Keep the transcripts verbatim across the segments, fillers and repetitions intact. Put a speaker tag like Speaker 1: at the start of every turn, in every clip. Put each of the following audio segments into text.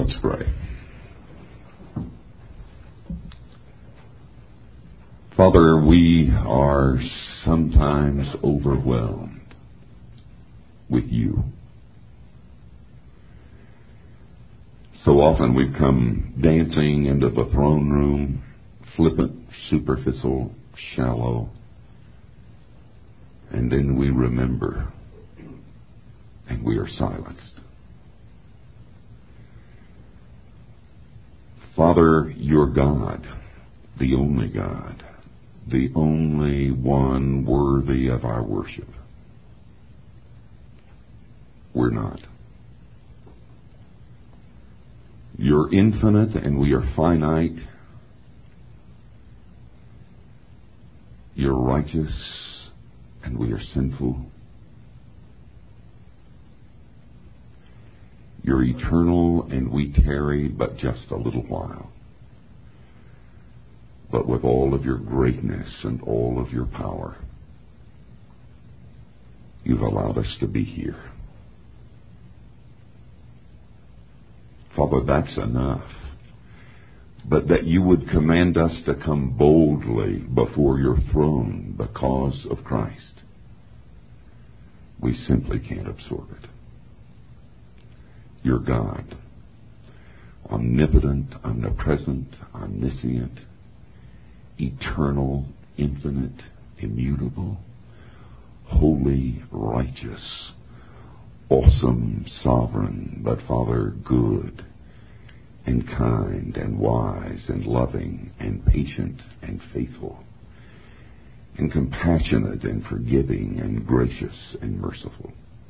Speaker 1: Let's pray. Father, we are sometimes overwhelmed with you. So often we've come dancing into the throne room, flippant, superficial, shallow, and then we remember and we are silenced. Father, you're God, the only God, the only one worthy of our worship. We're not. You're infinite and we are finite. You're righteous and we are sinful. You're eternal and we tarry but just a little while. But with all of your greatness and all of your power, you've allowed us to be here. Father, that's enough. But that you would command us to come boldly before your throne because of Christ, we simply can't absorb it. You're God, omnipotent, omnipresent, omniscient, eternal, infinite, immutable, holy, righteous, awesome, sovereign, but Father, good and kind and wise and loving and patient and faithful and compassionate and forgiving and gracious and merciful.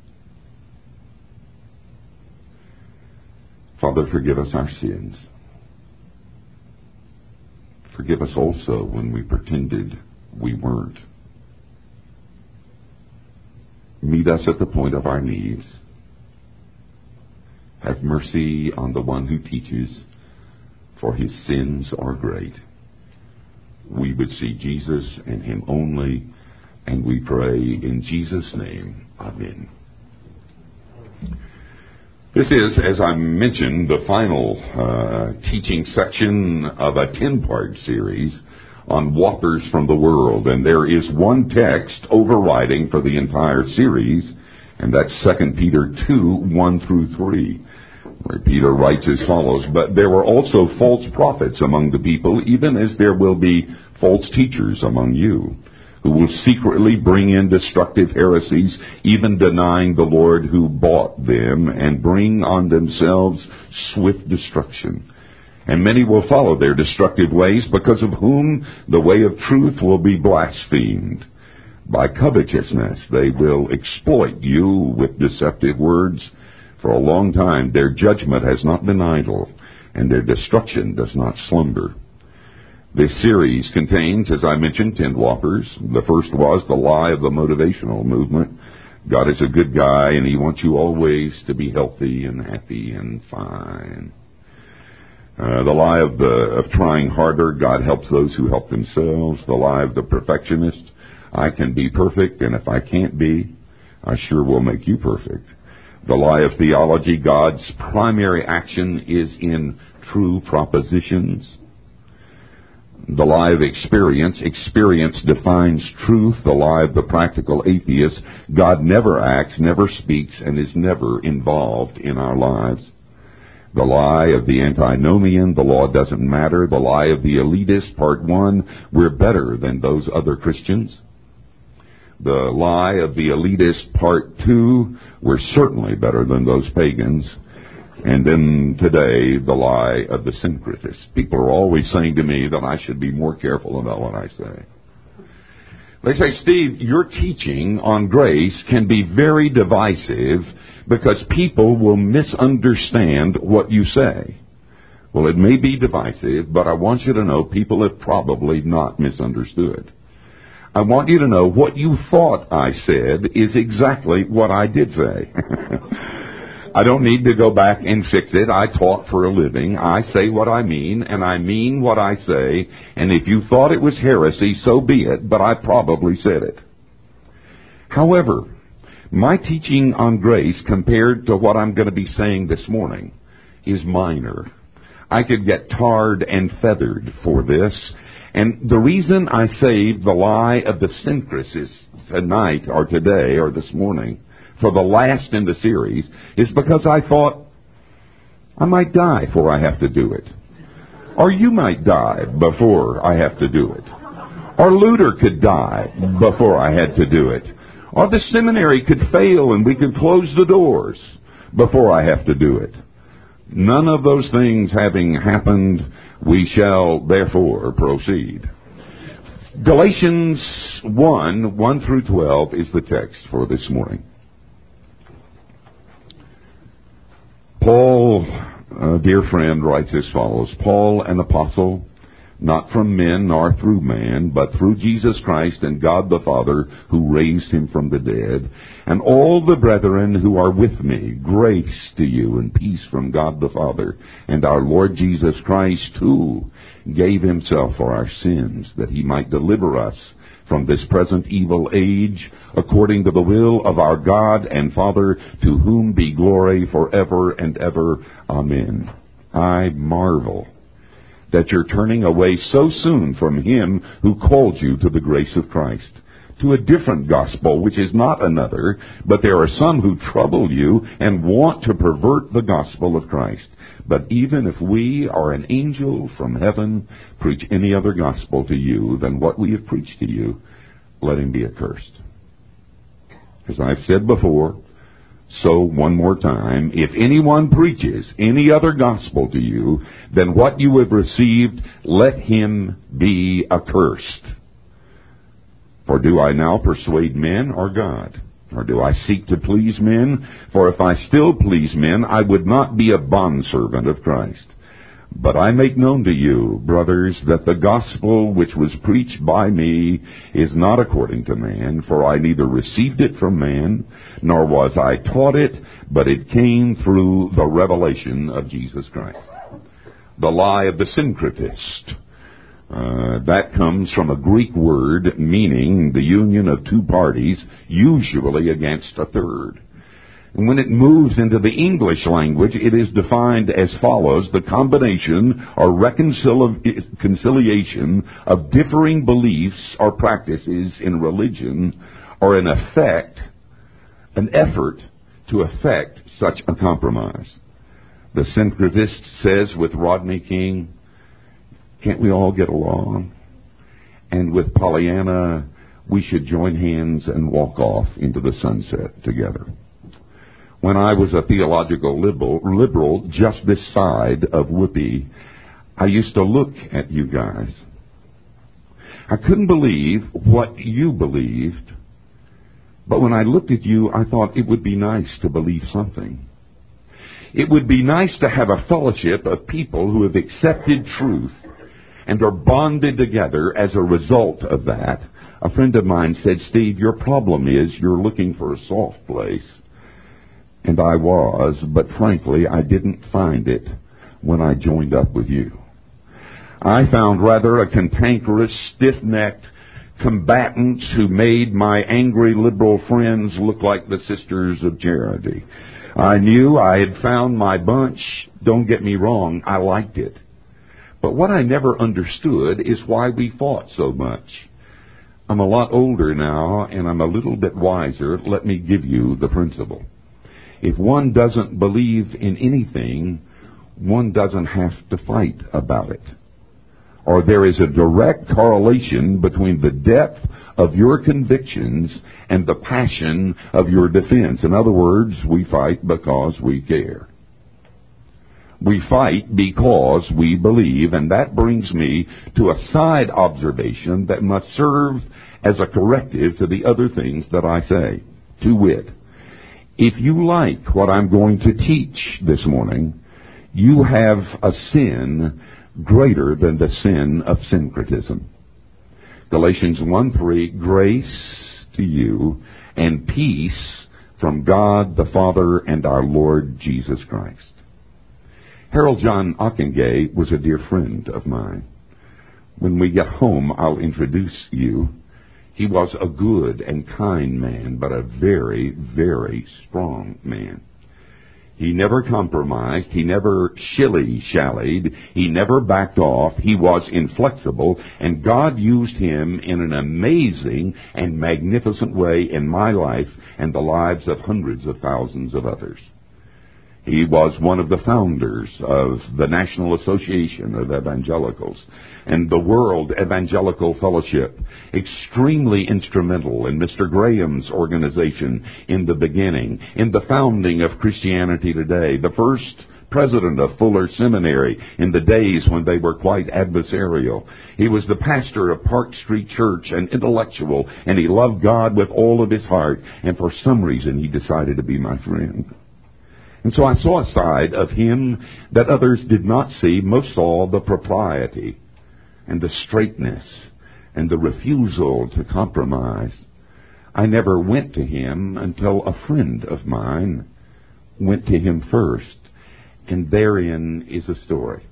Speaker 1: Father, forgive us our sins. Forgive us also when we pretended we weren't. Meet us at the point of our needs. Have mercy on the one who teaches, for his sins are great. We would see Jesus and him only, and we pray in Jesus' name. Amen. This is, as I mentioned, the final uh, teaching section of a ten-part series on whoppers from the world. And there is one text overriding for the entire series, and that's Second Peter two, one through three, where Peter writes as follows, "But there were also false prophets among the people, even as there will be false teachers among you, who will secretly bring in destructive heresies, even denying the Lord who bought them, and bring on themselves swift destruction. And many will follow their destructive ways, because of whom the way of truth will be blasphemed. By covetousness they will exploit you with deceptive words. For a long time their judgment has not been idle, and their destruction does not slumber." This series contains, as I mentioned, ten whoppers. The first was the lie of the motivational movement. God is a good guy, and he wants you always to be healthy and happy and fine. Uh, the lie of, the, of trying harder. God helps those who help themselves. The lie of the perfectionist. I can be perfect, and if I can't be, I sure will make you perfect. The lie of theology. God's primary action is in true propositions. The lie of experience. Experience defines truth. The lie of the practical atheist. God never acts, never speaks, and is never involved in our lives. The lie of the antinomian. The law doesn't matter. The lie of the elitist. Part one. We're better than those other Christians. The lie of the elitist. Part two. We're certainly better than those pagans. And then today, the lie of the syncretist. People are always saying to me that I should be more careful about what I say. They say, "Steve, your teaching on grace can be very divisive because people will misunderstand what you say." Well, it may be divisive, but I want you to know people have probably not misunderstood. I want you to know what you thought I said is exactly what I did say. I don't need to go back and fix it. I talk for a living. I say what I mean, and I mean what I say. And if you thought it was heresy, so be it, but I probably said it. However, my teaching on grace compared to what I'm going to be saying this morning is minor. I could get tarred and feathered for this. And the reason I saved the lie of the syncresis tonight or today or this morning for the last in the series is because I thought I might die before I have to do it. Or you might die before I have to do it. Or Luther could die before I had to do it. Or the seminary could fail and we could close the doors before I have to do it. None of those things having happened, we shall therefore proceed. Galatians one, one through twelve is the text for this morning. Paul, a dear friend, writes as follows. Paul, an apostle, not from men nor through man, but through Jesus Christ and God the Father, who raised him from the dead, and all the brethren who are with me, grace to you and peace from God the Father and our Lord Jesus Christ, who gave himself for our sins, that he might deliver us from this present evil age, according to the will of our God and Father, to whom be glory forever and ever. Amen. I marvel that you're turning away so soon from him who called you to the grace of Christ, to a different gospel, which is not another, but there are some who trouble you and want to pervert the gospel of Christ. But even if we or an angel from heaven preach any other gospel to you than what we have preached to you, let him be accursed. As I've said before, so one more time, if anyone preaches any other gospel to you than what you have received, let him be accursed. For do I now persuade men or God? Or do I seek to please men? For if I still please men, I would not be a bondservant of Christ. But I make known to you, brothers, that the gospel which was preached by me is not according to man, for I neither received it from man, nor was I taught it, but it came through the revelation of Jesus Christ. The lie of the syncretist. Uh, that comes from a Greek word meaning the union of two parties, usually against a third. And when it moves into the English language, it is defined as follows: the combination or reconciliation of differing beliefs or practices in religion, or an effect, an effort to effect such a compromise. The syncretist says with Rodney King, can't we all get along? And with Pollyanna, we should join hands and walk off into the sunset together. When I was a theological liberal, liberal just this side of Whoopi, I used to look at you guys. I couldn't believe what you believed, but when I looked at you, I thought it would be nice to believe something. It would be nice to have a fellowship of people who have accepted truth and are bonded together as a result of that. A friend of mine said, Steve, your problem is you're looking for a soft place. And I was, but frankly, I didn't find it when I joined up with you. I found rather a cantankerous, stiff-necked combatants who made my angry liberal friends look like the Sisters of Charity. I knew I had found my bunch. Don't get me wrong, I liked it. But what I never understood is why we fought so much. I'm a lot older now, and I'm a little bit wiser. Let me give you the principle. If one doesn't believe in anything, one doesn't have to fight about it. Or there is a direct correlation between the depth of your convictions and the passion of your defense. In other words, we fight because we care. We fight because we believe, and that brings me to a side observation that must serve as a corrective to the other things that I say. To wit, if you like what I'm going to teach this morning, you have a sin greater than the sin of syncretism. Galatians one three, grace to you and peace from God the Father and our Lord Jesus Christ. Harold John Ockengay was a dear friend of mine. When we get home, I'll introduce you. He was a good and kind man, but a very, very strong man. He never compromised. He never shilly-shallied. He never backed off. He was inflexible, and God used him in an amazing and magnificent way in my life and the lives of hundreds of thousands of others. He was one of the founders of the National Association of Evangelicals and the World Evangelical Fellowship, extremely instrumental in Mister Graham's organization in the beginning, in the founding of Christianity Today, the first president of Fuller Seminary in the days when they were quite adversarial. He was the pastor of Park Street Church, an intellectual, and he loved God with all of his heart, and for some reason he decided to be my friend. And so I saw a side of him that others did not see, most of all the propriety and the straightness and the refusal to compromise. I never went to him until a friend of mine went to him first, and therein is a story.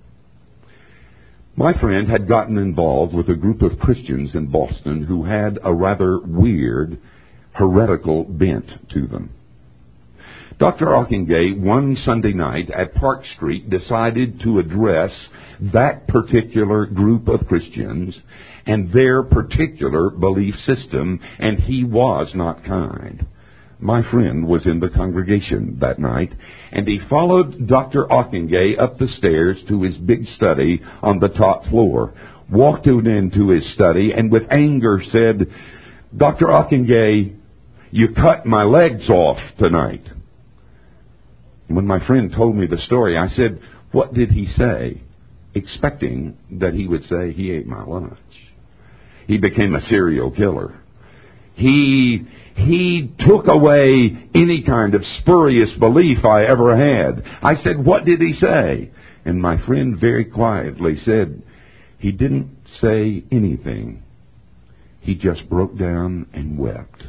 Speaker 1: My friend had gotten involved with a group of Christians in Boston who had a rather weird, heretical bent to them. Doctor Ockingay, one Sunday night at Park Street, decided to address that particular group of Christians and their particular belief system, and he was not kind. My friend was in the congregation that night, and he followed Doctor Ockingay up the stairs to his big study on the top floor, walked into his study, and with anger said, "Doctor Ockingay, you cut my legs off tonight." When my friend told me the story, I said, "What did he say?" expecting that he would say, "He ate my lunch." He became a serial killer. He, he took away any kind of spurious belief I ever had. I said, "What did he say?" And my friend very quietly said, "He didn't say anything. He just broke down and wept."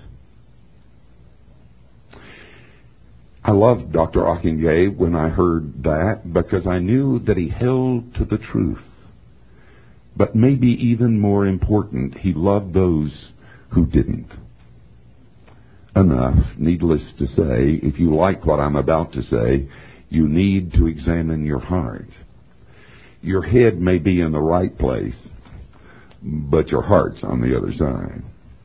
Speaker 1: I loved Doctor Ockingay when I heard that because I knew that he held to the truth. But maybe even more important, he loved those who didn't. Enough, needless to say, if you like what I'm about to say, you need to examine your heart. Your head may be in the right place, but your heart's on the other side.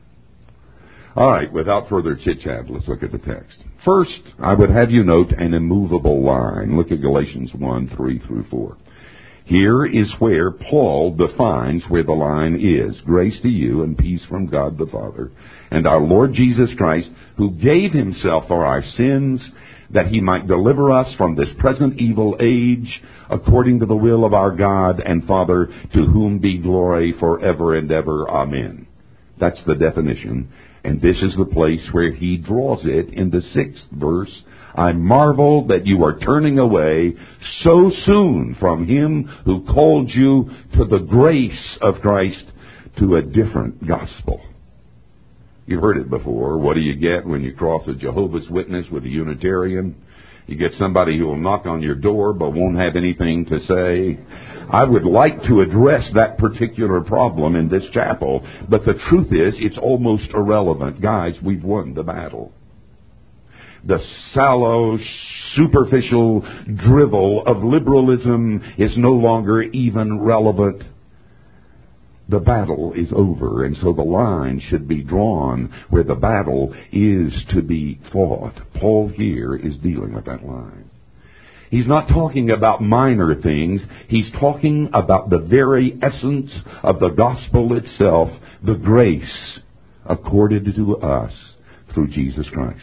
Speaker 1: All right, without further chit-chat, let's look at the text. First, I would have you note an immovable line. Look at Galatians one, three through four. Here is where Paul defines where the line is. Grace to you and peace from God the Father and our Lord Jesus Christ, who gave himself for our sins, that he might deliver us from this present evil age, according to the will of our God and Father, to whom be glory forever and ever. Amen. That's the definition. And this is the place where he draws it in the sixth verse. I marvel that you are turning away so soon from him who called you to the grace of Christ to a different gospel. You've heard it before. What do you get when you cross a Jehovah's Witness with a Unitarian? You get somebody who will knock on your door but won't have anything to say. I would like to address that particular problem in this chapel, but the truth is it's almost irrelevant. Guys, we've won the battle. The sallow, superficial drivel of liberalism is no longer even relevant. The battle is over, and so the line should be drawn where the battle is to be fought. Paul here is dealing with that line. He's not talking about minor things. He's talking about the very essence of the gospel itself, the grace accorded to us through Jesus Christ.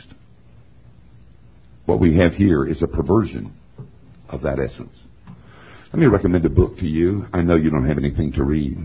Speaker 1: What we have here is a perversion of that essence. Let me recommend a book to you. I know you don't have anything to read.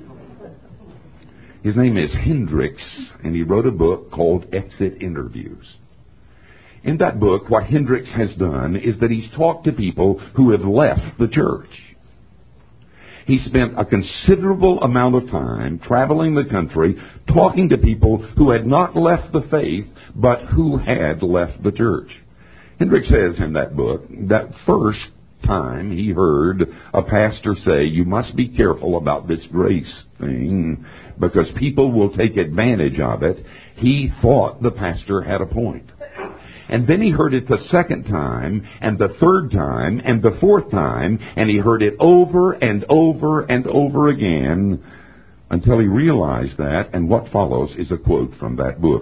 Speaker 1: His name is Hendricks, and he wrote a book called Exit Interviews. In that book, what Hendricks has done is that he's talked to people who have left the church. He spent a considerable amount of time traveling the country, talking to people who had not left the faith, but who had left the church. Hendricks says in that book that first time he heard a pastor say, you must be careful about this grace thing because people will take advantage of it, he thought the pastor had a point. And then he heard it the second time, and the third time, and the fourth time, and he heard it over and over and over again until he realized that, and what follows is a quote from that book.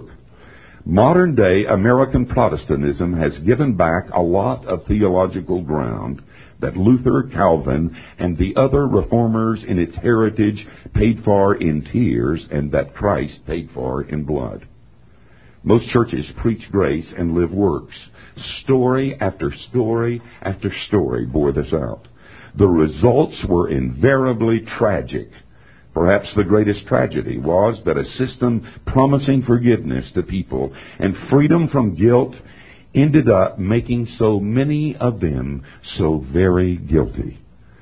Speaker 1: Modern day American Protestantism has given back a lot of theological ground that Luther, Calvin, and the other reformers in its heritage paid for in tears, and that Christ paid for in blood. Most churches preach grace and live works. Story after story after story bore this out. The results were invariably tragic. Perhaps the greatest tragedy was that a system promising forgiveness to people and freedom from guilt ended up making so many of them so very guilty.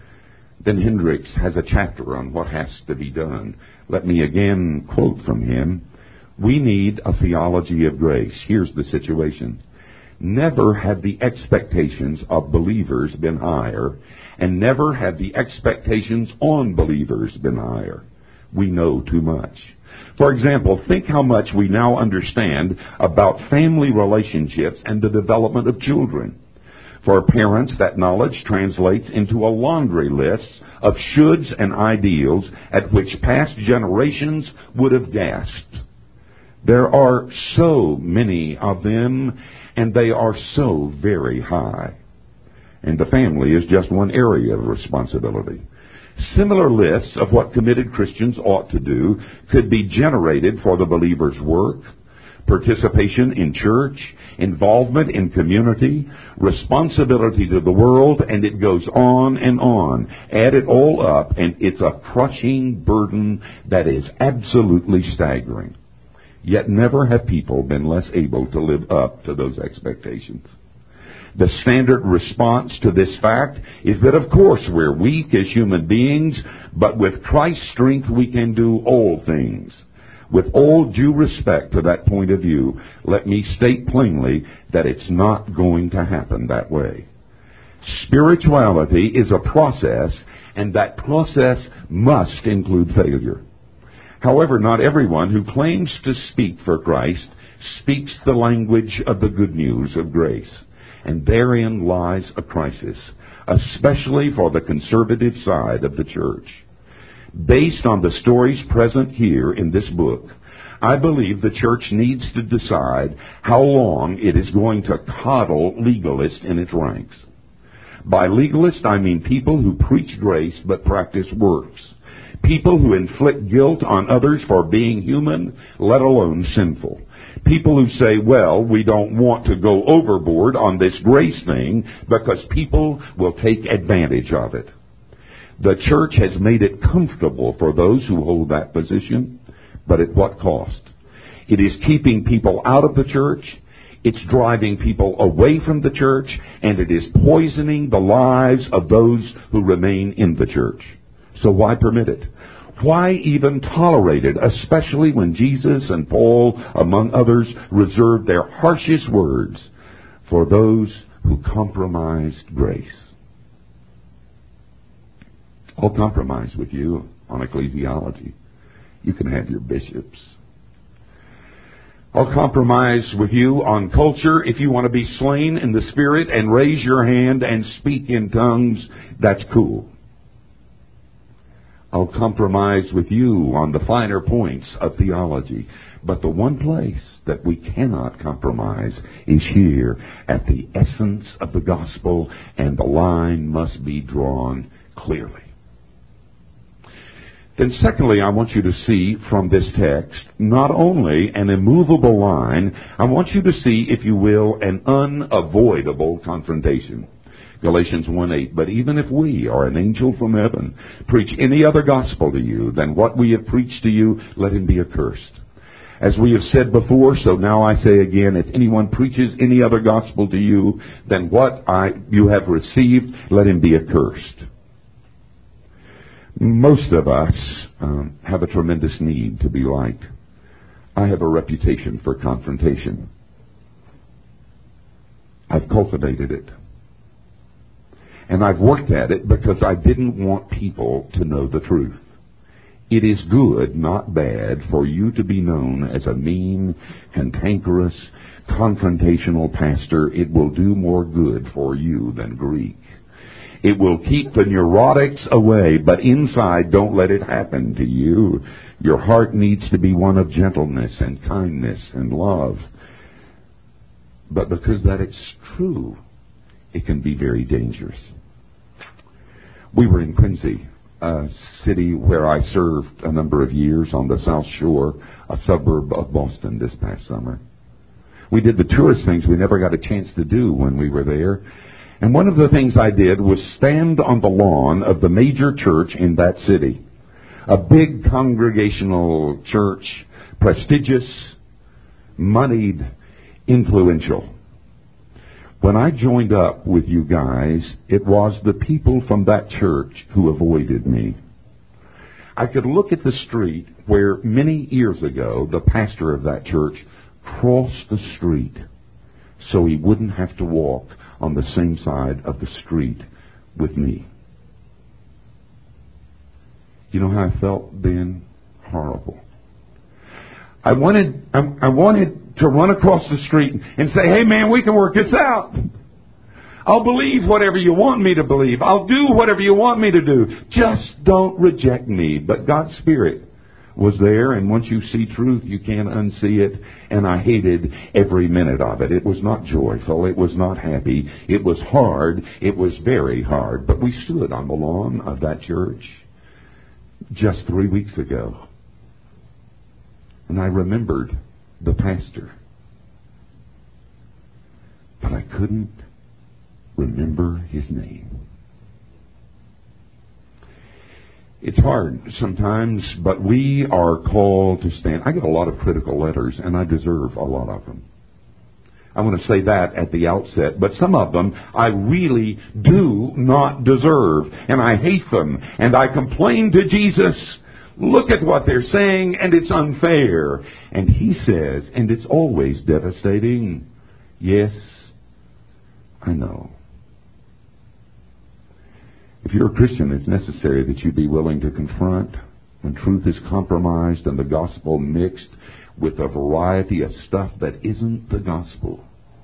Speaker 1: Then Hendricks has a chapter on what has to be done. Let me again quote from him. We need a theology of grace. Here's the situation. Never have the expectations of believers been higher, and never have the expectations on believers been higher. We know too much. For example, think how much we now understand about family relationships and the development of children. For parents, that knowledge translates into a laundry list of shoulds and ideals at which past generations would have gasped. There are so many of them, and they are so very high. And the family is just one area of responsibility. Similar lists of what committed Christians ought to do could be generated for the believer's work, participation in church, involvement in community, responsibility to the world, and it goes on and on. Add it all up, and it's a crushing burden that is absolutely staggering. Yet never have people been less able to live up to those expectations. The standard response to this fact is that, of course, we're weak as human beings, but with Christ's strength we can do all things. With all due respect to that point of view, let me state plainly that it's not going to happen that way. Spirituality is a process, and that process must include failure. However, not everyone who claims to speak for Christ speaks the language of the good news of grace. And therein lies a crisis, especially for the conservative side of the church. Based on the stories present here in this book, I believe the church needs to decide how long it is going to coddle legalists in its ranks. By legalists, I mean people who preach grace but practice works. People who inflict guilt on others for being human, let alone sinful. People who say, well, we don't want to go overboard on this grace thing because people will take advantage of it. The church has made it comfortable for those who hold that position, but at what cost? It is keeping people out of the church, it's driving people away from the church, and it is poisoning the lives of those who remain in the church. So why permit it? Why even tolerate it, especially when Jesus and Paul, among others, reserved their harshest words for those who compromised grace? I'll compromise with you on ecclesiology. You can have your bishops. I'll compromise with you on culture. If you want to be slain in the Spirit and raise your hand and speak in tongues, that's cool. I'll compromise with you on the finer points of theology. But the one place that we cannot compromise is here at the essence of the gospel, and the line must be drawn clearly. Then secondly, I want you to see from this text not only an immovable line, I want you to see, if you will, an unavoidable confrontation. Galatians one eight, but even if we or an angel from heaven preach any other gospel to you than what we have preached to you, let him be accursed. As we have said before, so now I say again, if anyone preaches any other gospel to you than what I you have received, let him be accursed. Most of us um, have a tremendous need to be liked. I have a reputation for confrontation. I've cultivated it. And I've worked at it because I didn't want people to know the truth. It is good, not bad, for you to be known as a mean, cantankerous, confrontational pastor. It will do more good for you than Greek. It will keep the neurotics away, but inside, don't let it happen to you. Your heart needs to be one of gentleness and kindness and love. But because that it's true, it can be very dangerous. We were in Quincy, a city where I served a number of years on the South Shore, a suburb of Boston, this past summer. We did the tourist things we never got a chance to do when we were there. And one of the things I did was stand on the lawn of the major church in that city. A big congregational church, prestigious, moneyed, influential. When I joined up with you guys, it was the people from that church who avoided me. I could look at the street where many years ago the pastor of that church crossed the street so he wouldn't have to walk on the same side of the street with me. You know how I felt then? Horrible. I wanted, I, I wanted to run across the street and say, hey man, we can work this out. I'll believe whatever you want me to believe. I'll do whatever you want me to do. Just don't reject me. But God's Spirit was there, and once you see truth, you can't unsee it. And I hated every minute of it. It was not joyful. It was not happy. It was hard. It was very hard. But we stood on the lawn of that church just three weeks ago. And I remembered the pastor. But I couldn't remember his name. It's hard sometimes, but we are called to stand. I get a lot of critical letters, and I deserve a lot of them. I want to say that at the outset, but some of them I really do not deserve, and I hate them, and I complain to Jesus. Look at what they're saying, and it's unfair. And he says, and it's always devastating. Yes, I know. If you're a Christian, it's necessary that you be willing to confront when truth is compromised and the gospel mixed with a variety of stuff that isn't the gospel.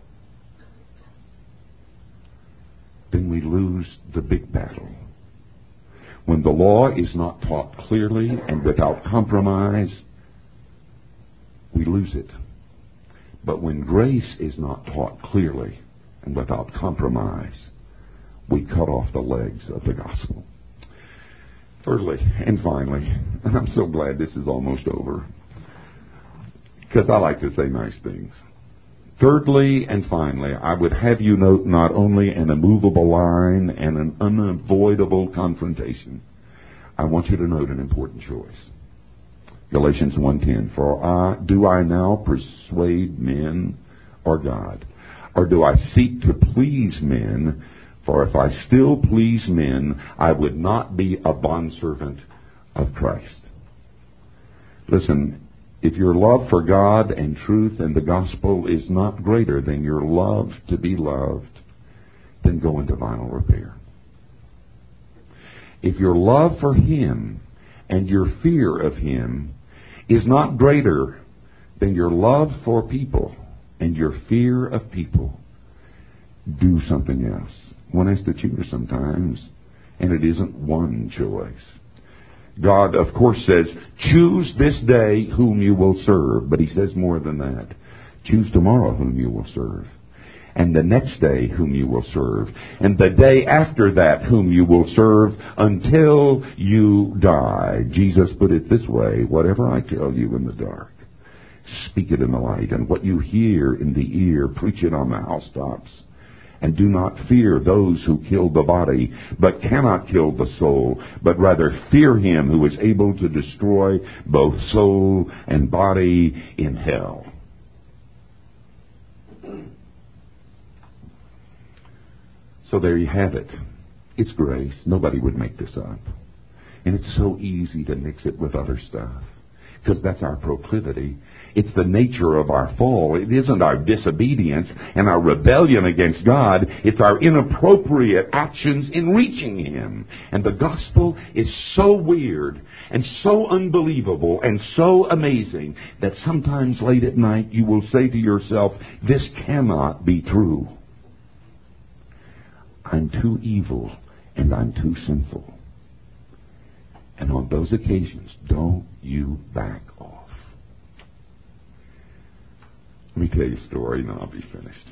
Speaker 1: Then we lose the big battle. When the law is not taught clearly and without compromise, we lose it. But when grace is not taught clearly and without compromise, we cut off the legs of the gospel. Thirdly, and finally, and I'm so glad this is almost over, because I like to say nice things. Thirdly and finally, I would have you note not only an immovable line and an unavoidable confrontation. I want you to note an important choice. Galatians one ten, for I, do I now persuade men or God? Or do I seek to please men? For if I still please men, I would not be a bondservant of Christ. Listen, if your love for God and truth and the gospel is not greater than your love to be loved, then go into vinyl repair. If your love for Him and your fear of Him is not greater than your love for people and your fear of people, do something else. One has to choose sometimes, and it isn't one choice. God, of course, says, choose this day whom you will serve. But He says more than that. Choose tomorrow whom you will serve. And the next day whom you will serve. And the day after that whom you will serve until you die. Jesus put it this way, whatever I tell you in the dark, speak it in the light. And what you hear in the ear, preach it on the housetops. And do not fear those who kill the body, but cannot kill the soul, but rather fear Him who is able to destroy both soul and body in hell. So there you have it. It's grace. Nobody would make this up. And it's so easy to mix it with other stuff. because that's our proclivity. It's the nature of our fall. It isn't our disobedience and our rebellion against God. It's our inappropriate actions in reaching Him. And the gospel is so weird and so unbelievable and so amazing that sometimes late at night you will say to yourself, this cannot be true. I'm too evil and I'm too sinful. And on those occasions, don't you back off. Let me tell you a story and then I'll be finished.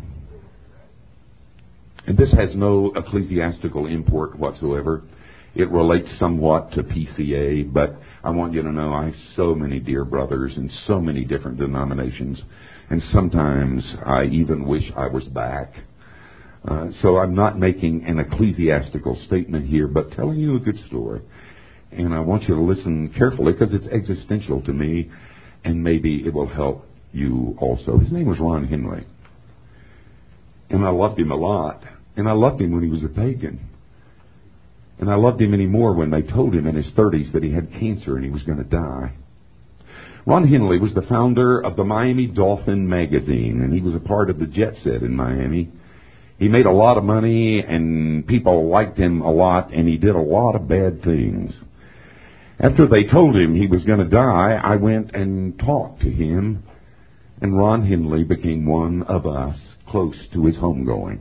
Speaker 1: And this has no ecclesiastical import whatsoever. It relates somewhat to P C A, but I want you to know I have so many dear brothers in so many different denominations, and sometimes I even wish I was back. Uh, so I'm not making an ecclesiastical statement here, but telling you a good story. And I want you to listen carefully because it's existential to me, and maybe it will help you also. His name was Ron Henley. And I loved him a lot. And I loved him when he was a pagan. And I loved him anymore when they told him in his thirties that he had cancer and he was going to die. Ron Henley was the founder of the Miami Dolphin magazine, and he was a part of the jet set in Miami. He made a lot of money, and people liked him a lot, and he did a lot of bad things. After they told him he was going to die, I went and talked to him, and Ron Henley became one of us close to his homegoing.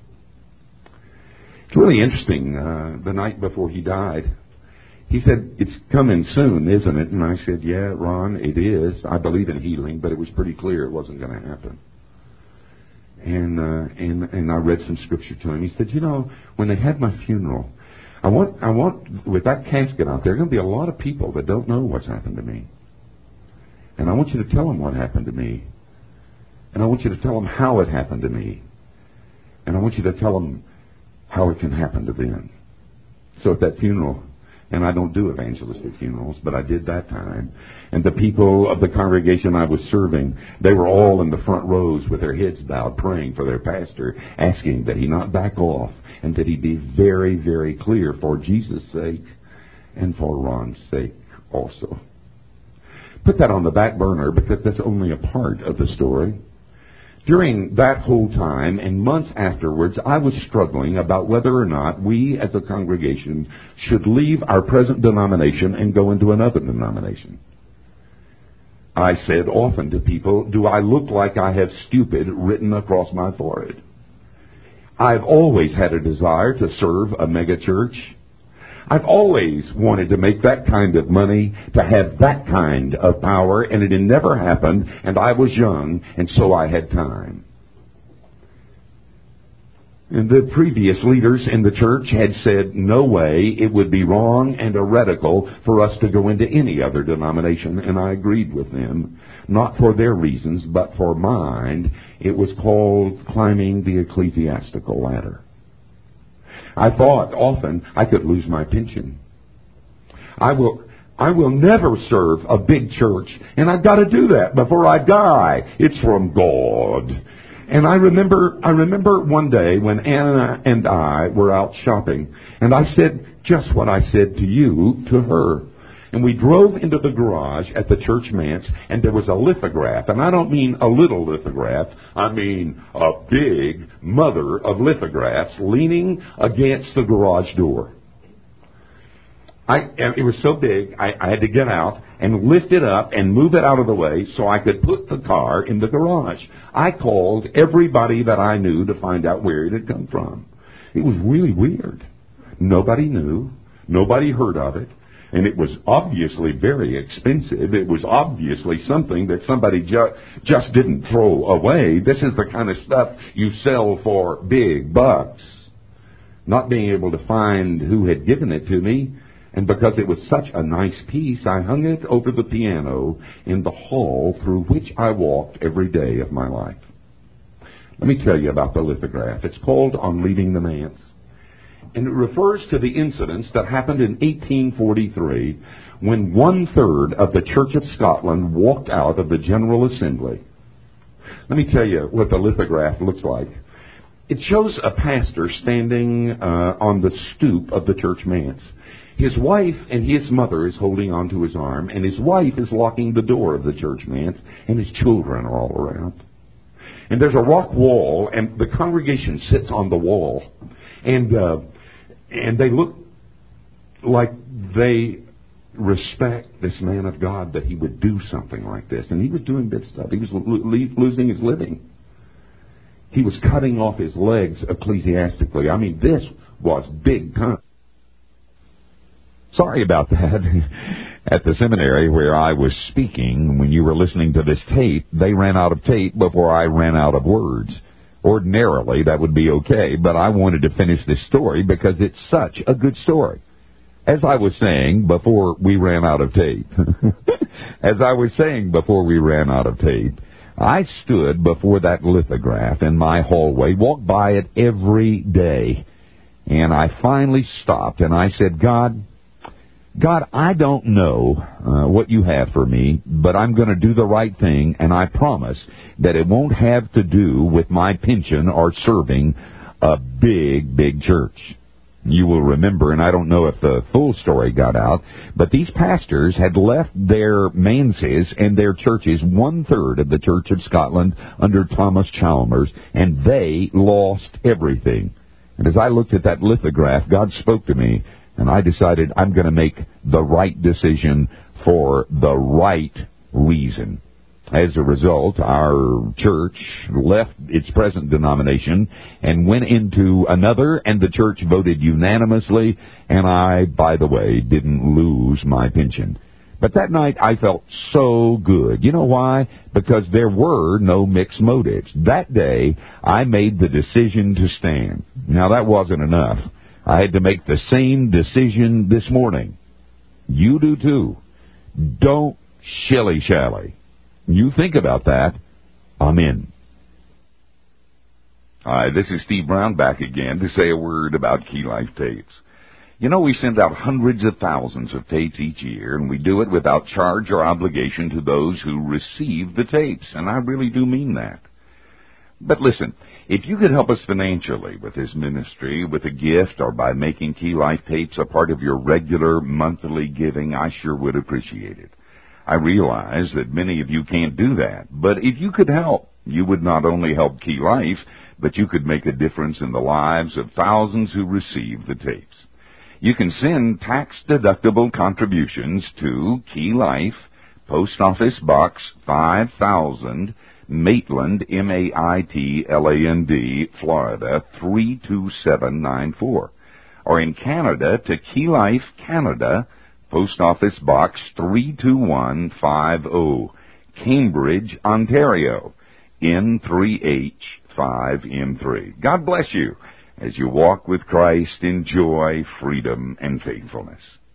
Speaker 1: It's really interesting. Uh, the night before he died, he said, it's coming soon, isn't it? And I said, yeah, Ron, it is. I believe in healing, but it was pretty clear it wasn't going to happen. And, uh, and, and I read some scripture to him. He said, you know, when they had my funeral, I want, I want, with that casket out there, there are going to be a lot of people that don't know what's happened to me. And I want you to tell them what happened to me. And I want you to tell them how it happened to me. And I want you to tell them how it can happen to them. So at that funeral, and I don't do evangelistic funerals, but I did that time, and the people of the congregation I was serving, they were all in the front rows with their heads bowed, praying for their pastor, asking that he not back off, and that he be very, very clear for Jesus' sake and for Ron's sake also. Put that on the back burner because that's only a part of the story. During that whole time and months afterwards, I was struggling about whether or not we as a congregation should leave our present denomination and go into another denomination. I said often to people, do I look like I have stupid written across my forehead? I've always had a desire to serve a mega church. I've always wanted to make that kind of money, to have that kind of power, and it had never happened, and I was young, and so I had time. And the previous leaders in the church had said, no way, it would be wrong and heretical for us to go into any other denomination, and I agreed with them, not for their reasons, but for mine. It was called climbing the ecclesiastical ladder. I thought often I could lose my pension. I will I will never serve a big church, and I've got to do that before I die. It's from God. And I remember I remember one day when Anna and I were out shopping, and I said just what I said to you to her. And we drove into the garage at the church manse, and there was a lithograph. And I don't mean a little lithograph. I mean a big mother of lithographs leaning against the garage door. I, and it was so big, I, I had to get out and lift it up and move it out of the way so I could put the car in the garage. I called everybody that I knew to find out where it had come from. It was really weird. Nobody knew. Nobody heard of it. And it was obviously very expensive. It was obviously something that somebody ju- just didn't throw away. This is the kind of stuff you sell for big bucks. Not being able to find who had given it to me, and because it was such a nice piece, I hung it over the piano in the hall through which I walked every day of my life. Let me tell you about the lithograph. It's called On Leaving the Manse. And it refers to the incidents that happened in eighteen forty-three when one-third of the Church of Scotland walked out of the General Assembly. Let me tell you what the lithograph looks like. It shows a pastor standing uh, on the stoop of the church manse. His wife and his mother is holding onto his arm, and his wife is locking the door of the church manse, and his children are all around. And there's a rock wall, and the congregation sits on the wall, and uh, and they look like they respect this man of God, that he would do something like this. And he was doing bad stuff. He was lo- losing his living. He was cutting off his legs ecclesiastically. I mean, this was big time.
Speaker 2: Sorry about that. At the seminary where I was speaking, when you were listening to this tape, they ran out of tape before I ran out of words. Ordinarily, that would be okay, but I wanted to finish this story because it's such a good story. As I was saying before we ran out of tape, as I was saying before we ran out of tape, I stood before that lithograph in my hallway, walked by it every day, and I finally stopped and I said, God, God, I don't know uh, what you have for me, but I'm going to do the right thing, and I promise that it won't have to do with my pension or serving a big, big church. You will remember, and I don't know if the full story got out, but these pastors had left their manses and their churches, one-third of the Church of Scotland under Thomas Chalmers, and they lost everything. And as I looked at that lithograph, God spoke to me, and I decided I'm going to make the right decision for the right reason. As a result, our church left its present denomination and went into another, and the church voted unanimously, and I, by the way, didn't lose my pension. But that night I felt so good. You know why? Because there were no mixed motives. That day I made the decision to stand. Now that wasn't enough. I had to make the same decision this morning. You do too. Don't shilly-shally. You think about that. I'm in.
Speaker 1: Hi, this is Steve Brown back again to say a word about Key Life tapes. You know, we send out hundreds of thousands of tapes each year, and we do it without charge or obligation to those who receive the tapes, and I really do mean that. But listen, if you could help us financially with this ministry, with a gift, or by making Key Life tapes a part of your regular monthly giving, I sure would appreciate it. I realize that many of you can't do that, but if you could help, you would not only help Key Life, but you could make a difference in the lives of thousands who receive the tapes. You can send tax-deductible contributions to Key Life, Post Office Box five thousand, Maitland, M A I T L A N D, Florida, three two seven nine four. Or in Canada to Key Life, Canada, Post Office Box three two one five zero, Cambridge, Ontario, N three H five M three. God bless you as you walk with Christ in joy, freedom, and faithfulness.